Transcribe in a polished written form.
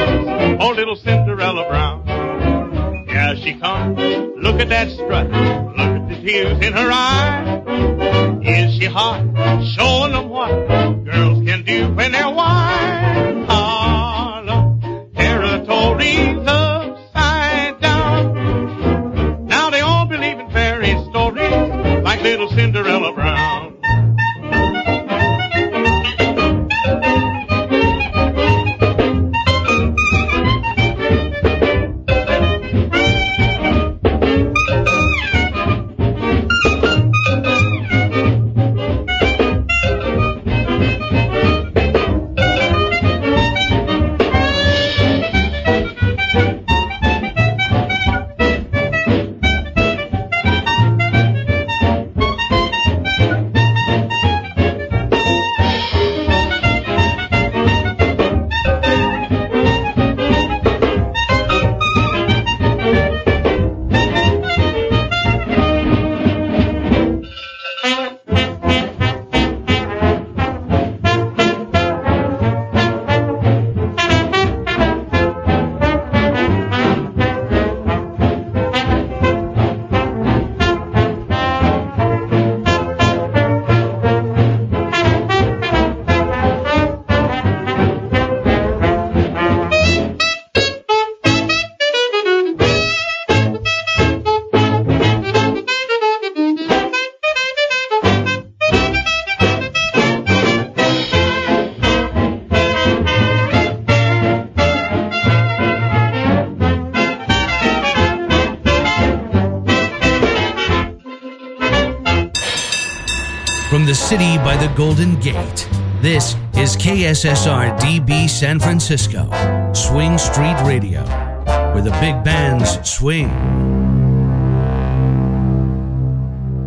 Oh, little Cinderella Brown. Yeah, she comes. Look at that strut. Look at the tears in her eyes. Is she hot? Showing them what girls can do when they're wise. Harlem, territories upside down. Now they all believe in fairy stories like little Cinderella Brown. From the city by the Golden Gate, this is KSSR DB San Francisco, Swing Street Radio, where the big bands swing.